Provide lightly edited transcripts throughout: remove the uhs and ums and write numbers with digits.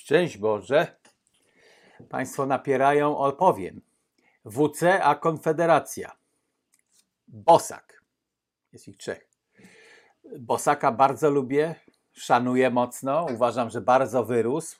Szczęść Boże. Państwo napierają, opowiem. WC a Konfederacja. Bosak. Jest ich trzech. Bosaka bardzo lubię, szanuję mocno. Uważam, że bardzo wyrósł.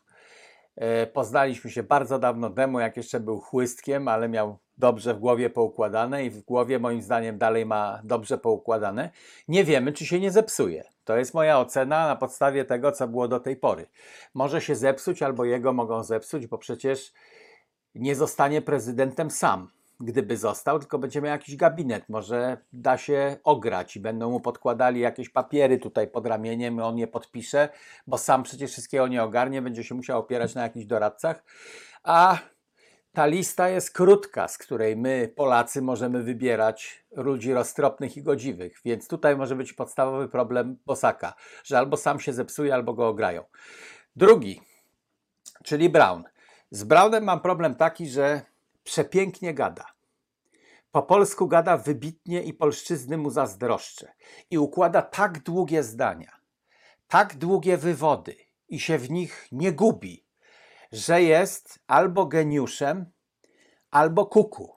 Poznaliśmy się bardzo dawno temu, jak jeszcze był chłystkiem, ale miał dobrze w głowie poukładane i w głowie moim zdaniem dalej ma dobrze poukładane. Nie wiemy, czy się nie zepsuje. To jest moja ocena na podstawie tego, co było do tej pory. Może się zepsuć albo jego mogą zepsuć, bo przecież nie zostanie prezydentem sam. Gdyby został, tylko będzie miał jakiś gabinet, może da się ograć i będą mu podkładali jakieś papiery tutaj pod ramieniem, on je podpisze, bo sam przecież wszystkiego nie ogarnie, będzie się musiał opierać na jakichś doradcach, a ta lista jest krótka, z której my, Polacy, możemy wybierać ludzi roztropnych i godziwych, więc tutaj może być podstawowy problem Bosaka, że albo sam się zepsuje, albo go ograją. Drugi, czyli Braun. Z Braunem mam problem taki, że przepięknie gada. Po polsku gada wybitnie i polszczyzny mu zazdroszczę. I układa tak długie zdania, tak długie wywody i się w nich nie gubi, że jest albo geniuszem, albo kuku.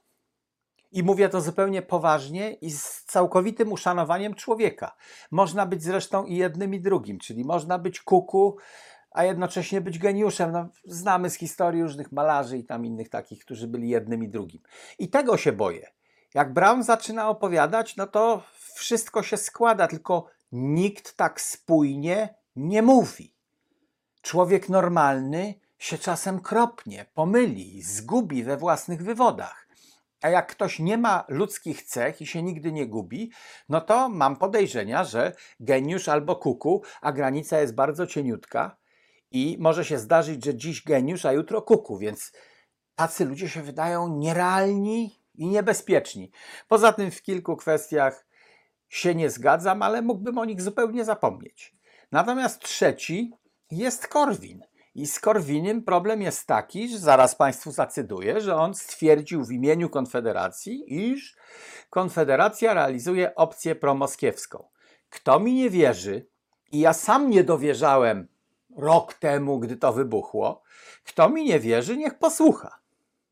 I mówię to zupełnie poważnie i z całkowitym uszanowaniem człowieka. Można być zresztą i jednym, i drugim, czyli można być kuku, a jednocześnie być geniuszem. No, znamy z historii różnych malarzy i tam innych takich, którzy byli jednym i drugim. I tego się boję. Jak Braun zaczyna opowiadać, no to wszystko się składa, tylko nikt tak spójnie nie mówi. Człowiek normalny się czasem kropnie, pomyli, zgubi we własnych wywodach. A jak ktoś nie ma ludzkich cech i się nigdy nie gubi, no to mam podejrzenia, że geniusz albo kuku, a granica jest bardzo cieniutka i może się zdarzyć, że dziś geniusz, a jutro kuku, więc tacy ludzie się wydają nierealni i niebezpieczni. Poza tym w kilku kwestiach się nie zgadzam, ale mógłbym o nich zupełnie zapomnieć. Natomiast trzeci jest Korwin. I z Korwinem problem jest taki, że zaraz Państwu zacytuję, że on stwierdził w imieniu Konfederacji, iż Konfederacja realizuje opcję promoskiewską. Kto mi nie wierzy, i ja sam nie dowierzałem rok temu, gdy to wybuchło, kto mi nie wierzy, niech posłucha.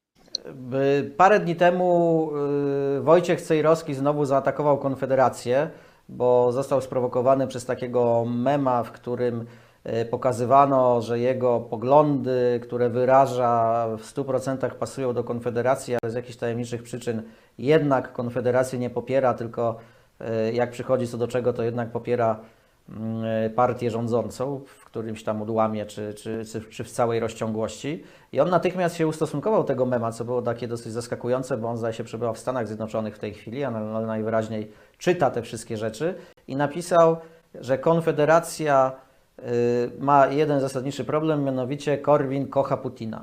Parę dni temu Wojciech Cejrowski znowu zaatakował Konfederację, bo został sprowokowany przez takiego mema, w którym pokazywano, że jego poglądy, które wyraża, w 100% pasują do Konfederacji, ale z jakichś tajemniczych przyczyn jednak Konfederacji nie popiera, tylko jak przychodzi co do czego, to jednak popiera partię rządzącą w którymś tam odłamie, czy w całej rozciągłości. I on natychmiast się ustosunkował tego mema, co było takie dosyć zaskakujące, bo on zdaje się przebywa w Stanach Zjednoczonych w tej chwili, ale najwyraźniej czyta te wszystkie rzeczy i napisał, że Konfederacja ma jeden zasadniczy problem, mianowicie Korwin kocha Putina.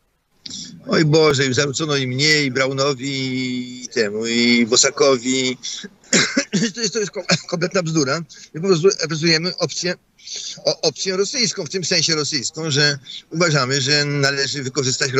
Oj Boże, już zarzucono i mnie, i Braunowi, i temu, i Bosakowi. To jest kompletna bzdura. My po prostu reprezentujemy opcję rosyjską, w tym sensie rosyjską, że uważamy, że należy wykorzystać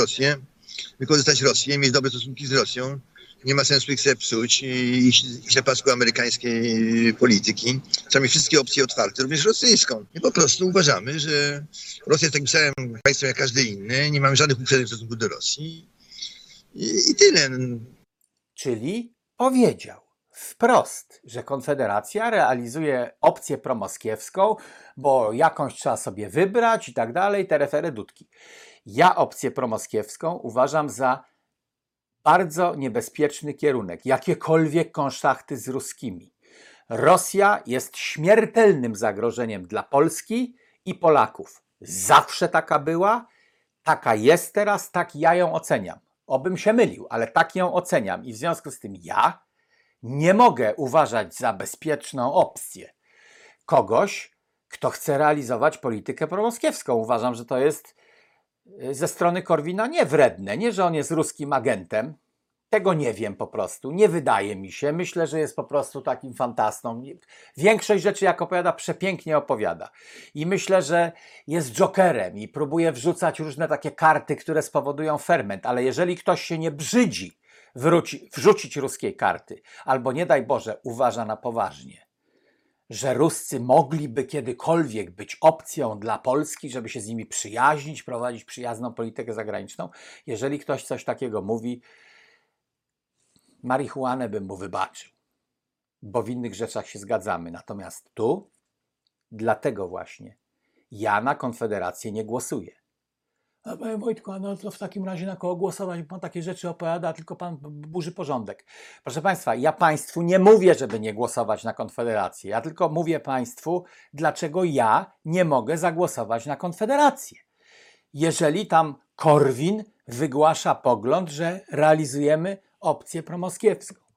Rosję, mieć dobre stosunki z Rosją. Nie ma sensu ich sobie psuć i iść na pasku amerykańskiej polityki. Trzeba mieć wszystkie opcje otwarte, również rosyjską. I po prostu uważamy, że Rosja jest takim samym państwem jak każdy inny. Nie mamy żadnych uprzedzeń w stosunku do Rosji. I tyle. Czyli powiedział wprost, że Konfederacja realizuje opcję promoskiewską, bo jakąś trzeba sobie wybrać i tak dalej, terefery dudki. Ja opcję promoskiewską uważam za bardzo niebezpieczny kierunek, jakiekolwiek konszachty z ruskimi. Rosja jest śmiertelnym zagrożeniem dla Polski i Polaków. Zawsze taka była, taka jest teraz, tak ja ją oceniam. Obym się mylił, ale tak ją oceniam i w związku z tym ja nie mogę uważać za bezpieczną opcję kogoś, kto chce realizować politykę promoskiewską. Uważam, że to jest ze strony Korwina niewredne, nie, że on jest ruskim agentem. Tego nie wiem po prostu, nie wydaje mi się. Myślę, że jest po prostu takim fantastą. Większość rzeczy, jak opowiada, przepięknie opowiada. I myślę, że jest jokerem i próbuje wrzucać różne takie karty, które spowodują ferment. Ale jeżeli ktoś się nie brzydzi wrzucić ruskiej karty, albo nie daj Boże, uważa na poważnie, że Ruscy mogliby kiedykolwiek być opcją dla Polski, żeby się z nimi przyjaźnić, prowadzić przyjazną politykę zagraniczną. Jeżeli ktoś coś takiego mówi, marihuanę bym mu wybaczył, bo w innych rzeczach się zgadzamy. Natomiast tu, dlatego właśnie, ja na Konfederację nie głosuję. A panie Wojtku, no to w takim razie na kogo głosować? Pan takie rzeczy opowiada, tylko pan burzy porządek. Proszę Państwa, ja Państwu nie mówię, żeby nie głosować na Konfederację. Ja tylko mówię Państwu, dlaczego ja nie mogę zagłosować na Konfederację. Jeżeli tam Korwin wygłasza pogląd, że realizujemy opcję promoskiewską.